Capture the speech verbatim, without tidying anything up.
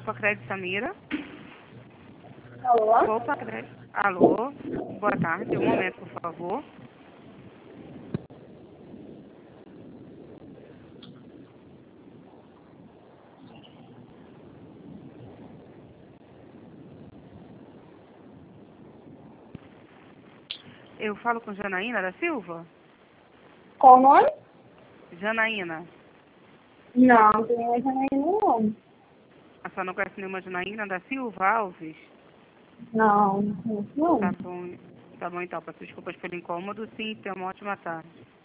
Copa Crédito Samira. Alô? Copa Crédito. Alô? Boa tarde. Um momento, por favor. Eu falo com Janaína da Silva? Qual o nome? Janaína. Não, não tem mais nenhum nome. A senhora não conhece nenhuma Janaína da Silva Alves? Não, não conheço não. Tá bom. Tá bom então. Peço desculpas pelo incômodo. Sim, tenha uma ótima tarde.